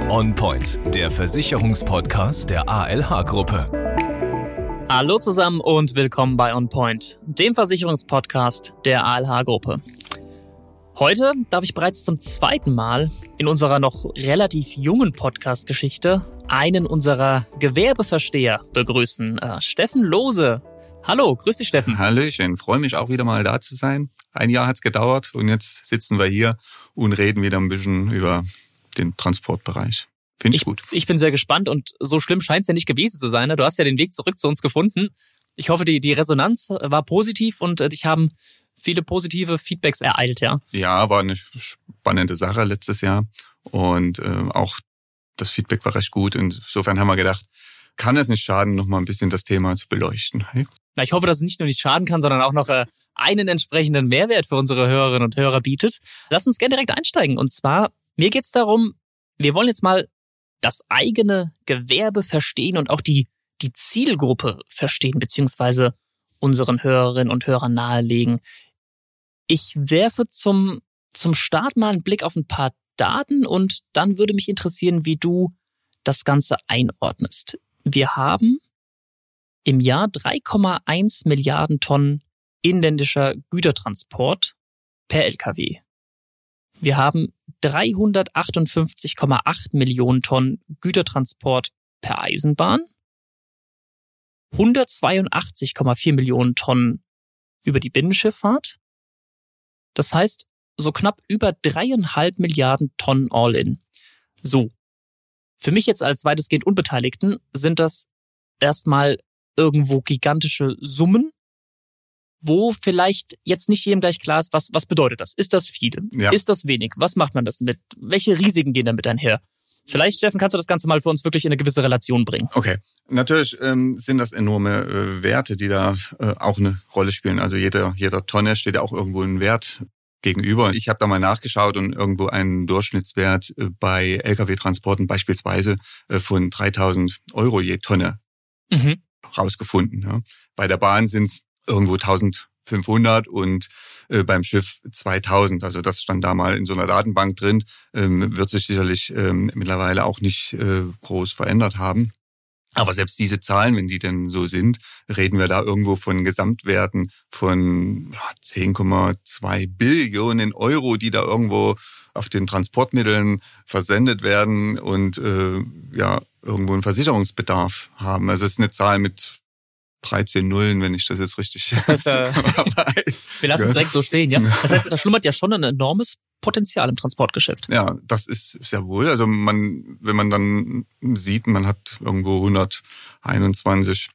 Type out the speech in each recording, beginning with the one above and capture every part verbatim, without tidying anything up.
OnPoint, der Versicherungspodcast der A L H-Gruppe. Hallo zusammen und willkommen bei OnPoint, dem Versicherungspodcast der A L H-Gruppe. Heute darf ich bereits zum zweiten Mal in unserer noch relativ jungen Podcast-Geschichte einen unserer Gewerbeversteher begrüßen, äh, Steffen Lohse. Hallo, grüß dich, Steffen. Hallöchen, freue mich auch wieder mal da zu sein. Ein Jahr hat's gedauert und jetzt sitzen wir hier und reden wieder ein bisschen über den Transportbereich. Finde ich, ich gut. Ich bin sehr gespannt und so schlimm scheint es ja nicht gewesen zu sein. Ne? Du hast ja den Weg zurück zu uns gefunden. Ich hoffe, die, die Resonanz war positiv und äh, dich haben viele positive Feedbacks ereilt, ja? Ja, war eine spannende Sache letztes Jahr und äh, auch das Feedback war recht gut. Insofern haben wir gedacht, kann es nicht schaden, noch mal ein bisschen das Thema zu beleuchten. Hey? Na, ich hoffe, dass es nicht nur nicht schaden kann, sondern auch noch äh, einen entsprechenden Mehrwert für unsere Hörerinnen und Hörer bietet. Lass uns gerne direkt einsteigen. Und zwar, mir geht's darum, wir wollen jetzt mal das eigene Gewerbe verstehen und auch die, die Zielgruppe verstehen, beziehungsweise unseren Hörerinnen und Hörern nahelegen. Ich werfe zum, zum Start mal einen Blick auf ein paar Daten und dann würde mich interessieren, wie du das Ganze einordnest. Wir haben im Jahr drei Komma eins Milliarden Tonnen inländischer Gütertransport per L K W. Wir haben dreihundertachtundfünfzig Komma acht Millionen Tonnen Gütertransport per Eisenbahn, hundertzweiundachtzig Komma vier Millionen Tonnen über die Binnenschifffahrt. Das heißt, so knapp über dreieinhalb Milliarden Tonnen All-in. So, für mich jetzt als weitestgehend Unbeteiligten sind das erstmal irgendwo gigantische Summen, wo vielleicht jetzt nicht jedem gleich klar ist, was, was bedeutet das? Ist das viel? Ja. Ist das wenig? Was macht man das mit? Welche Risiken gehen damit einher? Vielleicht, Steffen, kannst du das Ganze mal für uns wirklich in eine gewisse Relation bringen? Okay, natürlich ähm, sind das enorme äh, Werte, die da äh, auch eine Rolle spielen. Also jeder, jeder Tonne steht ja auch irgendwo ein Wert gegenüber. Ich habe da mal nachgeschaut und irgendwo einen Durchschnittswert äh, bei L K W-Transporten beispielsweise äh, von dreitausend Euro je Tonne mhm. rausgefunden. Ja. Bei der Bahn sind es irgendwo eintausendfünfhundert und äh, beim Schiff zweitausend. Also das stand da mal in so einer Datenbank drin. Ähm, wird sich sicherlich ähm, mittlerweile auch nicht äh, groß verändert haben. Aber selbst diese Zahlen, wenn die denn so sind, reden wir da irgendwo von Gesamtwerten von ja, zehn Komma zwei Billionen Euro, die da irgendwo auf den Transportmitteln versendet werden und äh, ja irgendwo einen Versicherungsbedarf haben. Also es ist eine Zahl mit dreizehn Nullen, wenn ich das jetzt richtig das heißt, äh, weiß. Wir lassen es direkt so stehen, ja. Das heißt, da schlummert ja schon ein enormes Potenzial im Transportgeschäft. Ja, das ist sehr wohl. Also man, wenn man dann sieht, man hat irgendwo hunderteinundzwanzig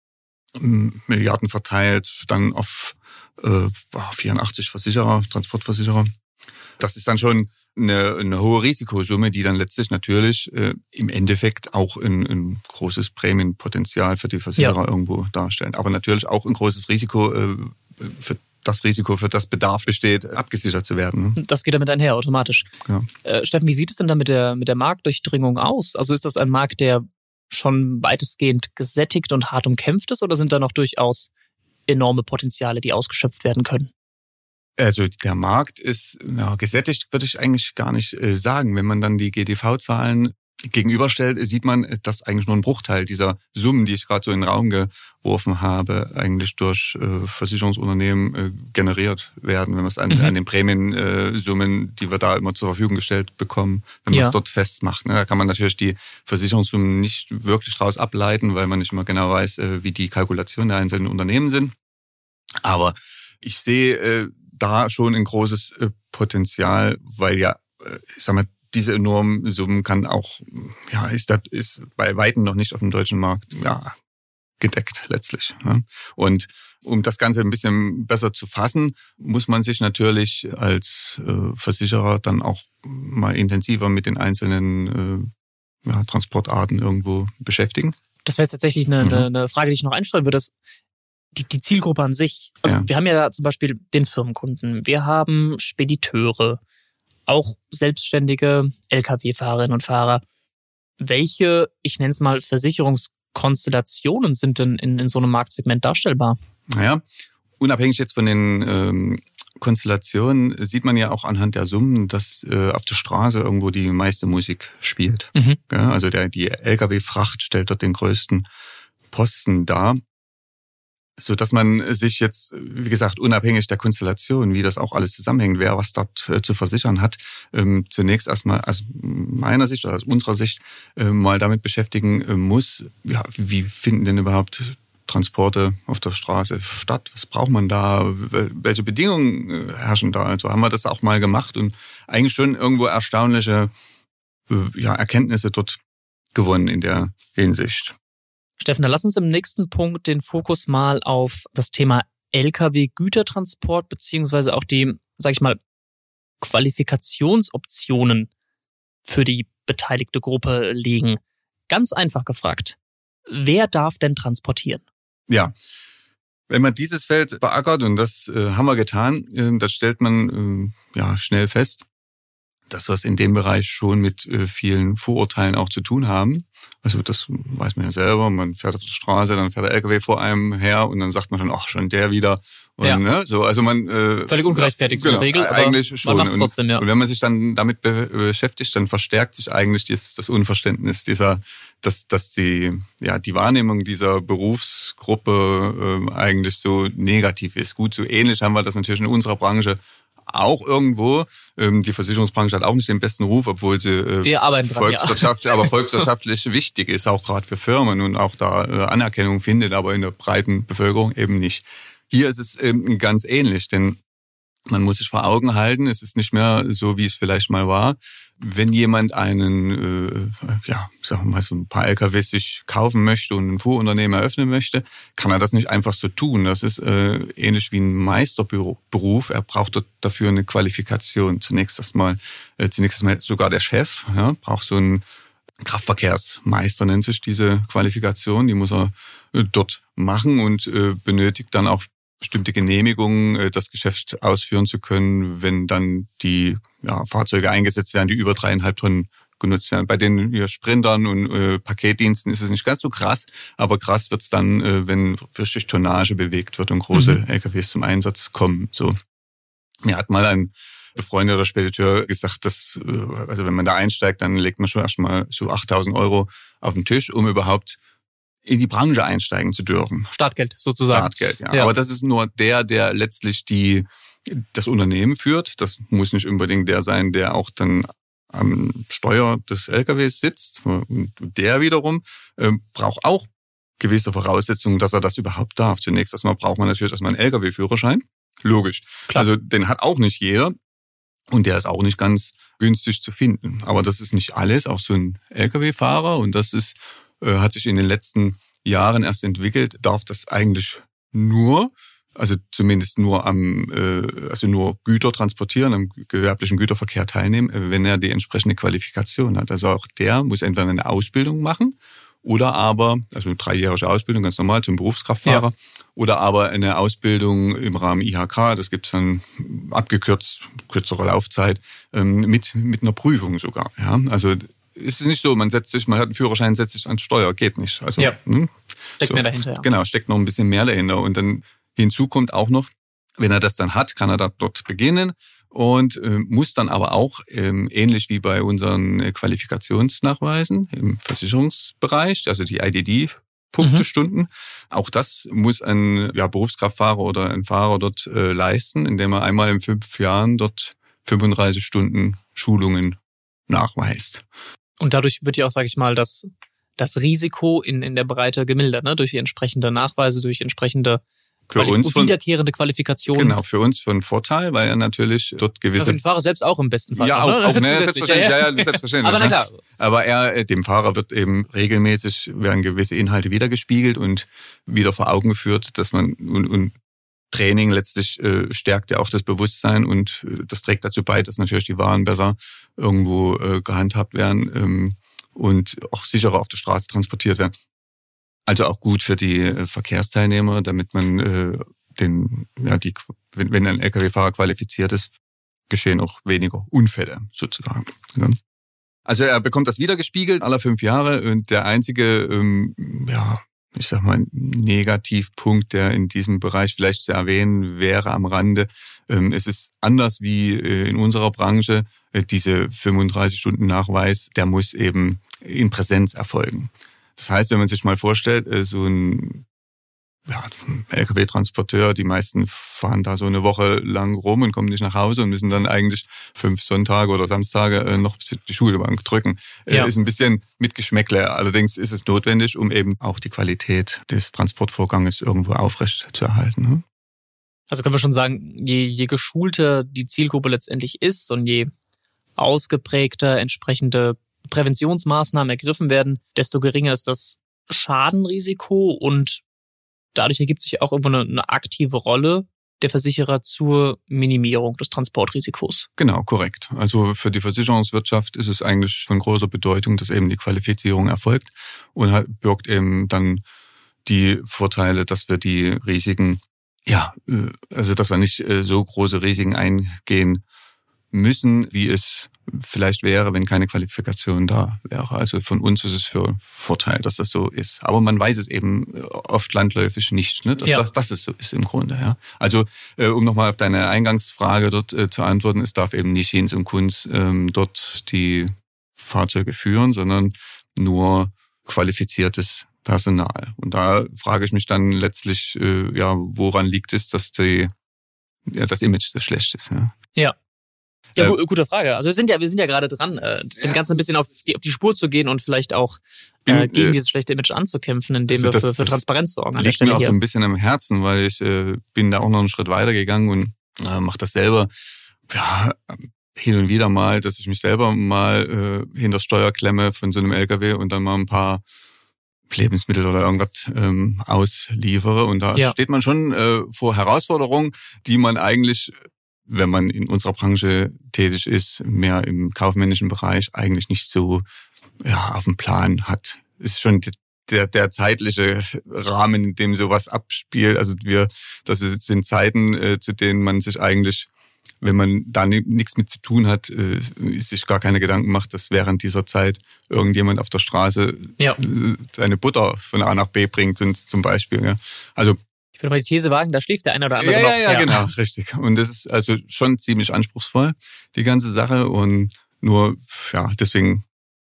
Milliarden verteilt, dann auf äh, vierundachtzig Versicherer, Transportversicherer. Das ist dann schon eine, eine hohe Risikosumme, die dann letztlich natürlich äh, im Endeffekt auch ein, ein großes Prämienpotenzial für die Versicherer ja. irgendwo darstellen. Aber natürlich auch ein großes Risiko äh, für das Risiko, für das Bedarf besteht, abgesichert zu werden. Das geht damit einher, automatisch. Genau. Äh, Steffen, wie sieht es denn da mit der, mit der Marktdurchdringung aus? Also ist das ein Markt, der schon weitestgehend gesättigt und hart umkämpft ist oder sind da noch durchaus enorme Potenziale, die ausgeschöpft werden können? Also der Markt ist ja, gesättigt, würde ich eigentlich gar nicht äh, sagen. Wenn man dann die G D V-Zahlen gegenüberstellt, sieht man, dass eigentlich nur ein Bruchteil dieser Summen, die ich gerade so in den Raum geworfen habe, eigentlich durch äh, Versicherungsunternehmen äh, generiert werden. Wenn man es an, mhm. an den Prämiensummen, äh, die wir da immer zur Verfügung gestellt bekommen, wenn man es ja. dort festmacht. Ne? Da kann man natürlich die Versicherungssummen nicht wirklich daraus ableiten, weil man nicht immer genau weiß, äh, wie die Kalkulationen der einzelnen Unternehmen sind. Aber ich sehe äh, da schon ein großes äh, Potenzial, weil ja, äh, ich sag mal, diese enormen Summen kann auch, ja, ist das ist bei Weitem noch nicht auf dem deutschen Markt ja gedeckt letztlich. Ne? Und um das Ganze ein bisschen besser zu fassen, muss man sich natürlich als äh, Versicherer dann auch mal intensiver mit den einzelnen äh, ja, Transportarten irgendwo beschäftigen. Das wäre jetzt tatsächlich eine, mhm. eine Frage, die ich noch einstreuen würde. Die, die Zielgruppe an sich. Also ja. wir haben ja da zum Beispiel den Firmenkunden, wir haben Spediteure, auch selbstständige L K W-Fahrerinnen und Fahrer. Welche, ich nenne es mal, Versicherungskonstellationen sind denn in, in so einem Marktsegment darstellbar? Naja, unabhängig jetzt von den ähm, Konstellation sieht man ja auch anhand der Summen, dass äh, auf der Straße irgendwo die meiste Musik spielt. Mhm. Ja, also der, die L K W-Fracht stellt dort den größten Posten dar. So dass man sich jetzt, wie gesagt, unabhängig der Konstellation, wie das auch alles zusammenhängt, wer was dort äh, zu versichern hat, ähm, zunächst erstmal aus meiner Sicht oder aus unserer Sicht äh, mal damit beschäftigen äh, muss, ja, wie finden denn überhaupt Transporte auf der Straße statt? Was braucht man da? Welche Bedingungen äh, herrschen da? Also haben wir das auch mal gemacht und eigentlich schon irgendwo erstaunliche äh, ja, Erkenntnisse dort gewonnen in der Hinsicht. Steffen, dann lass uns im nächsten Punkt den Fokus mal auf das Thema L K W-Gütertransport beziehungsweise auch die, sag ich mal, Qualifikationsoptionen für die beteiligte Gruppe legen. Ganz einfach gefragt, wer darf denn transportieren? Ja, wenn man dieses Feld beackert, und das äh, haben wir getan, äh, das stellt man äh, ja schnell fest, dass wir es in dem Bereich schon mit äh, vielen Vorurteilen auch zu tun haben. Also das weiß man ja selber, man fährt auf der Straße, dann fährt der L K W vor einem her und dann sagt man schon, ach, schon der wieder. Und, ja. ne, so, also man äh, völlig ungerechtfertigt genau, in der Regel, aber eigentlich schon. Man macht's trotzdem, ja. Und, und wenn man sich dann damit be- beschäftigt, dann verstärkt sich eigentlich das, das Unverständnis dieser, dass, dass die, ja, die Wahrnehmung dieser Berufsgruppe äh, eigentlich so negativ ist. Gut, so ähnlich haben wir das natürlich in unserer Branche auch irgendwo. Ähm, die Versicherungsbranche hat auch nicht den besten Ruf, obwohl sie äh, Wir arbeiten dran, volkswirtschaftlich, ja. aber volkswirtschaftlich wichtig ist, auch gerade für Firmen und auch da äh, Anerkennung findet, aber in der breiten Bevölkerung eben nicht. Hier ist es ähm, ganz ähnlich, denn man muss sich vor Augen halten, es ist nicht mehr so, wie es vielleicht mal war. Wenn jemand einen, äh, ja, sagen wir mal, so ein paar L K Ws sich kaufen möchte und ein Fuhrunternehmen eröffnen möchte, kann er das nicht einfach so tun. Das ist äh, ähnlich wie ein Meisterberuf. Er braucht dafür eine Qualifikation. Zunächst erstmal, äh, zunächst erstmal sogar der Chef, ja, braucht so einen Kraftverkehrsmeister, nennt sich diese Qualifikation. Die muss er äh, dort machen und äh, benötigt dann auch bestimmte Genehmigungen, das Geschäft ausführen zu können, wenn dann die ja, Fahrzeuge eingesetzt werden, die über dreieinhalb Tonnen genutzt werden. Bei den ja, Sprintern und äh, Paketdiensten ist es nicht ganz so krass, aber krass wird's dann, äh, wenn richtig Tonnage bewegt wird und große mhm. L K Ws zum Einsatz kommen. So, mir hat mal ein befreundeter Spediteur gesagt, dass äh, also wenn man da einsteigt, dann legt man schon erstmal so achttausend Euro auf den Tisch, um überhaupt in die Branche einsteigen zu dürfen. Startgeld sozusagen. Startgeld, ja. ja. Aber das ist nur der, der letztlich die das Unternehmen führt. Das muss nicht unbedingt der sein, der auch dann am Steuer des L K Ws sitzt. Und der wiederum äh, braucht auch gewisse Voraussetzungen, dass er das überhaupt darf. Zunächst erstmal braucht man natürlich erstmal einen L K W-Führerschein. Logisch. Klar. Also den hat auch nicht jeder. Und der ist auch nicht ganz günstig zu finden. Aber das ist nicht alles. Auch so ein L K W-Fahrer, und das ist hat sich in den letzten Jahren erst entwickelt, darf das eigentlich nur, also zumindest nur am, also nur Güter transportieren, am gewerblichen Güterverkehr teilnehmen, wenn er die entsprechende Qualifikation hat. Also auch der muss entweder eine Ausbildung machen oder aber, also eine dreijährige Ausbildung, ganz normal zum Berufskraftfahrer, ja. oder aber eine Ausbildung im Rahmen I H K, das gibt's dann abgekürzt, kürzere Laufzeit, mit, mit einer Prüfung sogar, ja, also ist es nicht so, man setzt sich, man hat einen Führerschein, setzt sich ans Steuer, geht nicht. Also, ja, hm, steckt so, mehr dahinter. Ja. Genau, steckt noch ein bisschen mehr dahinter. Und dann hinzu kommt auch noch, wenn er das dann hat, kann er da dort beginnen und äh, muss dann aber auch, ähm, ähnlich wie bei unseren äh, Qualifikationsnachweisen im Versicherungsbereich, also die I D D-Punktestunden, mhm. auch das muss ein ja, Berufskraftfahrer oder ein Fahrer dort äh, leisten, indem er einmal in fünf Jahren dort fünfunddreißig Stunden Schulungen nachweist. Und dadurch wird ja auch, sage ich mal, das, das Risiko in, in der Breite gemildert, ne? Durch die entsprechende Nachweise, durch entsprechende für Quali- uns von, wiederkehrende Qualifikationen. Genau, für uns von Vorteil, weil er natürlich dort gewisse... Für den Fahrer selbst auch im besten Fall. Ja, noch, auch, ne? auch ne, selbstverständlich, ja, ja, selbstverständlich. Aber na klar. Aber er, dem Fahrer wird eben regelmäßig, werden gewisse Inhalte wiedergespiegelt und wieder vor Augen geführt, dass man... Und, und Training letztlich äh, stärkt ja auch das Bewusstsein und äh, das trägt dazu bei, dass natürlich die Waren besser irgendwo äh, gehandhabt werden ähm, und auch sicherer auf der Straße transportiert werden. Also auch gut für die äh, Verkehrsteilnehmer, damit man äh, den, ja, die, wenn, wenn ein L K W-Fahrer qualifiziert ist, geschehen auch weniger Unfälle sozusagen. Ja. Also er bekommt das wiedergespiegelt alle fünf Jahre und der einzige, ähm, ja, ich sag mal, Negativpunkt, der in diesem Bereich vielleicht zu erwähnen wäre am Rande. Es ist anders wie in unserer Branche. Diese fünfunddreißig Stunden Nachweis, der muss eben in Präsenz erfolgen. Das heißt, wenn man sich mal vorstellt, so ein ja, L K W-Transporteur, die meisten fahren da so eine Woche lang rum und kommen nicht nach Hause und müssen dann eigentlich fünf Sonntage oder Samstage noch die Schulbank drücken. Ja. Ist ein bisschen mit Geschmäckle. Allerdings ist es notwendig, um eben auch die Qualität des Transportvorganges irgendwo aufrecht zu erhalten. Also können wir schon sagen, je, je geschulter die Zielgruppe letztendlich ist und je ausgeprägter entsprechende Präventionsmaßnahmen ergriffen werden, desto geringer ist das Schadenrisiko und dadurch ergibt sich auch irgendwo eine, eine aktive Rolle der Versicherer zur Minimierung des Transportrisikos. Genau, korrekt. Also für die Versicherungswirtschaft ist es eigentlich von großer Bedeutung, dass eben die Qualifizierung erfolgt und birgt eben dann die Vorteile, dass wir die Risiken, ja, also dass wir nicht so große Risiken eingehen müssen, wie es vielleicht wäre, wenn keine Qualifikation da wäre. Also von uns ist es für Vorteil, dass das so ist. Aber man weiß es eben oft landläufig nicht, ne? dass, ja. das, dass es so ist im Grunde. Ja. Also äh, um nochmal auf deine Eingangsfrage dort äh, zu antworten, es darf eben nicht Hinz und Kunz ähm, dort die Fahrzeuge führen, sondern nur qualifiziertes Personal. Und da frage ich mich dann letztlich, äh, ja, woran liegt es, dass die, ja, das Image so schlecht ist. Ja. Ja. Ja, äh, gute Frage. Also wir sind ja, wir sind ja gerade dran, äh, dem ja. Ganzen ein bisschen auf die, auf die Spur zu gehen und vielleicht auch äh, gegen äh, dieses schlechte Image anzukämpfen, indem also wir das, für, für Transparenz sorgen. Das liegt mir auch hier so ein bisschen am Herzen, weil ich äh, bin da auch noch einen Schritt weiter gegangen und äh, mache das selber. Ja, hin und wieder mal, dass ich mich selber mal äh, hinter das Steuer klemme von so einem L K W und dann mal ein paar Lebensmittel oder irgendwas ähm, ausliefere. Und da ja. steht man schon äh, vor Herausforderungen, die man eigentlich, wenn man in unserer Branche tätig ist, mehr im kaufmännischen Bereich, eigentlich nicht so ja, auf dem Plan hat. Ist schon der, der zeitliche Rahmen, in dem sowas abspielt. Also wir, das sind Zeiten, äh, zu denen man sich eigentlich, wenn man da nichts mit zu tun hat, äh, sich gar keine Gedanken macht, dass während dieser Zeit irgendjemand auf der Straße ja. seine Butter von A nach B bringt, zum Beispiel. Ja. Also ich würde mal die These wagen, da schläft der eine oder andere ja, noch. Ja, ja, ja, genau, richtig. Und das ist also schon ziemlich anspruchsvoll, die ganze Sache. Und nur, ja, deswegen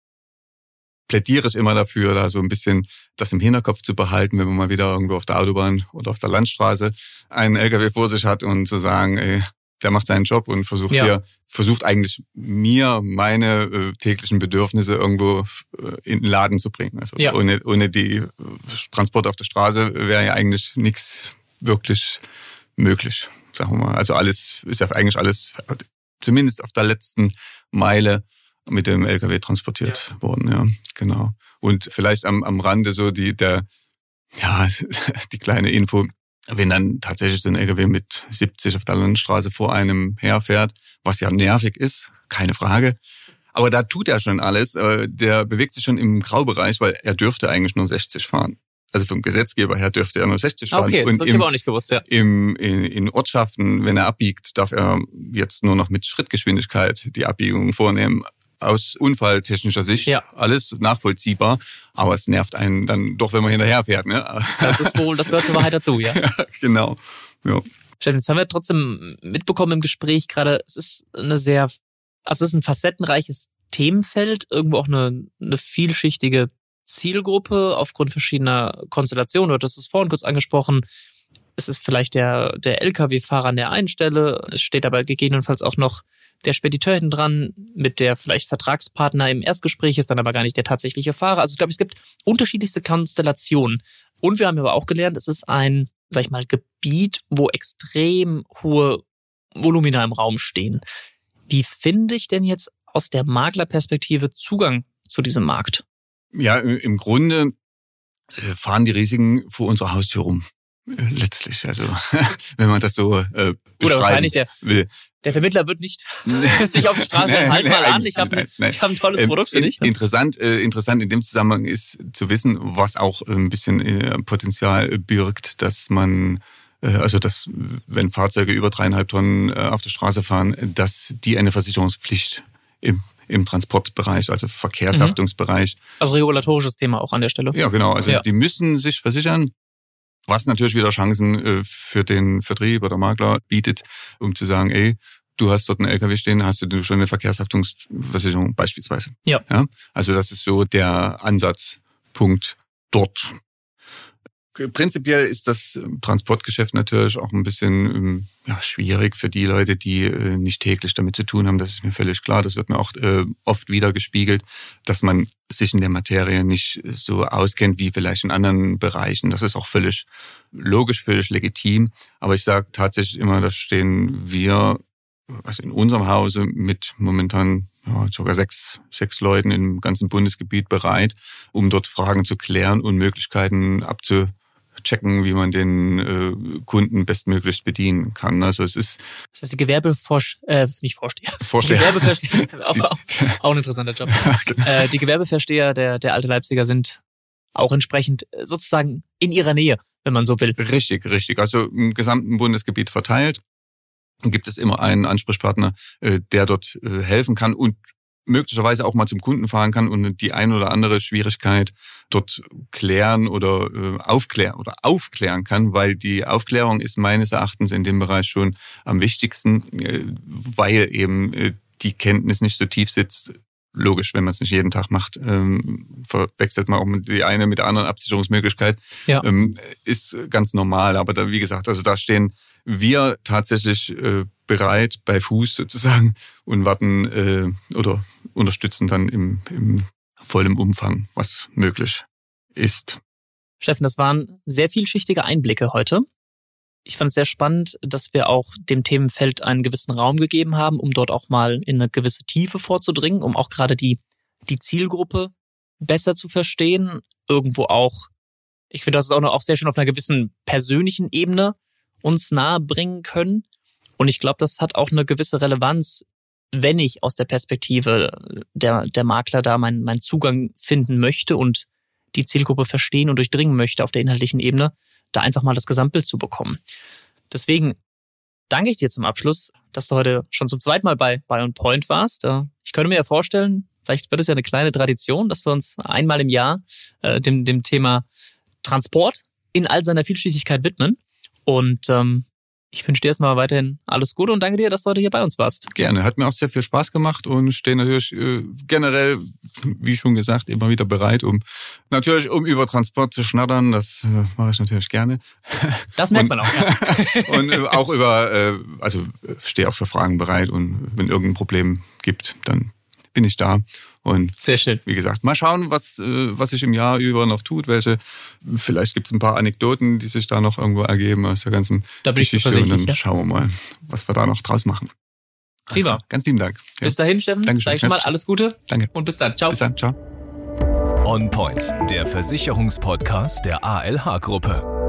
plädiere ich immer dafür, da so ein bisschen das im Hinterkopf zu behalten, wenn man mal wieder irgendwo auf der Autobahn oder auf der Landstraße einen L K W vor sich hat und zu sagen, ey, der macht seinen Job und versucht ja. hier, versucht eigentlich mir meine äh, täglichen Bedürfnisse irgendwo äh, in den Laden zu bringen. Also ja. ohne, ohne die äh, Transport auf der Straße wäre ja eigentlich nichts wirklich möglich, sagen wir mal. Also alles ist ja eigentlich alles, zumindest auf der letzten Meile mit dem L K W transportiert ja. worden. Ja, genau. Und vielleicht am, am Rande so die der ja die kleine Info. Wenn dann tatsächlich so ein L K W mit siebzig auf der Landstraße vor einem herfährt, was ja nervig ist, keine Frage. Aber da tut er schon alles. Der bewegt sich schon im Graubereich, weil er dürfte eigentlich nur sechzig fahren. Also vom Gesetzgeber her dürfte er nur sechzig fahren. Okay, das habe ich aber auch nicht gewusst, ja. Im, in, in Ortschaften, wenn er abbiegt, darf er jetzt nur noch mit Schrittgeschwindigkeit die Abbiegung vornehmen. Aus unfalltechnischer Sicht ja. alles nachvollziehbar, aber es nervt einen dann doch, wenn man hinterherfährt. Ne? Das ist wohl, das gehört zur Wahrheit dazu, ja. ja genau. Ja. Steffen, jetzt haben wir trotzdem mitbekommen im Gespräch gerade, es ist eine sehr, also es ist ein facettenreiches Themenfeld, irgendwo auch eine, eine vielschichtige Zielgruppe aufgrund verschiedener Konstellationen. Du hattest es vorhin kurz angesprochen. Es ist vielleicht der, der L K W-Fahrer an der einen Stelle, es steht aber gegebenenfalls auch noch der Spediteur hinten dran, mit der vielleicht Vertragspartner im Erstgespräch ist, dann aber gar nicht der tatsächliche Fahrer. Also ich glaube, es gibt unterschiedlichste Konstellationen. Und wir haben aber auch gelernt, es ist ein, sag ich mal, Gebiet, wo extrem hohe Volumina im Raum stehen. Wie finde ich denn jetzt aus der Maklerperspektive Zugang zu diesem Markt? Ja, im Grunde fahren die Risiken vor unserer Haustür rum. Letztlich, also wenn man das so äh, Oder wahrscheinlich der, will. Der Vermittler wird nicht sich auf die Straße nee, halt nee, mal an, ich habe hab ein tolles ähm, Produkt für dich. Ne? Interessant, äh, interessant in dem Zusammenhang ist zu wissen, was auch ein bisschen äh, Potenzial birgt, dass man, äh, also dass wenn Fahrzeuge über dreieinhalb Tonnen äh, auf der Straße fahren, dass die eine Versicherungspflicht im im Transportbereich, also Verkehrshaftungsbereich. Also regulatorisches Thema auch an der Stelle. Ja, genau. Also ja. die müssen sich versichern, was natürlich wieder Chancen für den Vertrieb oder Makler bietet, um zu sagen, ey, du hast dort einen L K W stehen, hast du schon eine Verkehrshaftungsversicherung beispielsweise. Ja. ja. Also das ist so der Ansatzpunkt dort. Prinzipiell ist das Transportgeschäft natürlich auch ein bisschen ja, schwierig für die Leute, die äh, nicht täglich damit zu tun haben. Das ist mir völlig klar. Das wird mir auch äh, oft wieder gespiegelt, dass man sich in der Materie nicht so auskennt wie vielleicht in anderen Bereichen. Das ist auch völlig logisch, völlig legitim. Aber ich sage tatsächlich immer, da stehen wir, also in unserem Hause, mit momentan ja, sogar sechs, sechs Leuten im ganzen Bundesgebiet bereit, um dort Fragen zu klären und Möglichkeiten abzu checken, wie man den äh, Kunden bestmöglich bedienen kann. Also es ist... Das heißt, die Gewerbevorsteher, äh, nicht Vorsteher. Vorsteher. Die Gewerbeversteher, auch, auch, auch ein interessanter Job. Genau. Äh, die Gewerbeversteher der, der Alte Leipziger sind auch entsprechend sozusagen in ihrer Nähe, wenn man so will. Richtig, richtig. Also im gesamten Bundesgebiet verteilt gibt es immer einen Ansprechpartner, äh, der dort äh, helfen kann und möglicherweise auch mal zum Kunden fahren kann und die ein oder andere Schwierigkeit dort klären oder äh, aufklären oder aufklären kann, weil die Aufklärung ist meines Erachtens in dem Bereich schon am wichtigsten, äh, weil eben äh, die Kenntnis nicht so tief sitzt. Logisch, wenn man es nicht jeden Tag macht, ähm, verwechselt man auch die eine mit der anderen Absicherungsmöglichkeit. Ja. Ähm, ist ganz normal, aber da, wie gesagt, also da stehen wir tatsächlich äh, bereit bei Fuß sozusagen und warten äh, oder unterstützen dann im, im vollen Umfang, was möglich ist. Steffen, das waren sehr vielschichtige Einblicke heute. Ich fand es sehr spannend, dass wir auch dem Themenfeld einen gewissen Raum gegeben haben, um dort auch mal in eine gewisse Tiefe vorzudringen, um auch gerade die, die Zielgruppe besser zu verstehen. Irgendwo auch, ich finde, das ist auch, noch, auch sehr schön auf einer gewissen persönlichen Ebene uns nahe bringen können. Und ich glaube, das hat auch eine gewisse Relevanz, wenn ich aus der Perspektive der, der Makler da meinen, meinen Zugang finden möchte und die Zielgruppe verstehen und durchdringen möchte auf der inhaltlichen Ebene, da einfach mal das Gesamtbild zu bekommen. Deswegen danke ich dir zum Abschluss, dass du heute schon zum zweiten Mal bei, bei On Point warst. Ich könnte mir ja vorstellen, vielleicht wird es ja eine kleine Tradition, dass wir uns einmal im Jahr äh, dem, dem Thema Transport in all seiner Vielschichtigkeit widmen. Und ähm, ich wünsche dir erstmal weiterhin alles Gute und danke dir, dass du heute hier bei uns warst. Gerne, hat mir auch sehr viel Spaß gemacht und stehe natürlich äh, generell, wie schon gesagt, immer wieder bereit, um natürlich um über Transport zu schnattern. Das äh, mache ich natürlich gerne. Das merkt und, man auch, ja. Und äh, auch über, äh, also stehe auch für Fragen bereit und wenn irgendein Problem gibt, dann bin ich da. Und sehr schön. Wie gesagt, mal schauen, was, was sich im Jahr über noch tut. Welche, vielleicht gibt es ein paar Anekdoten, die sich da noch irgendwo ergeben aus der ganzen da bin Geschichte. Ich und dann ja. schauen wir mal, was wir da noch draus machen. Prima. Ganz lieben Dank. Ja. Bis dahin, Steffen. Dankeschön. Sag ich schon mal alles Gute. Danke. Und bis dann. Ciao. Bis dann. Ciao. On Point, der Versicherungspodcast der A L H-Gruppe.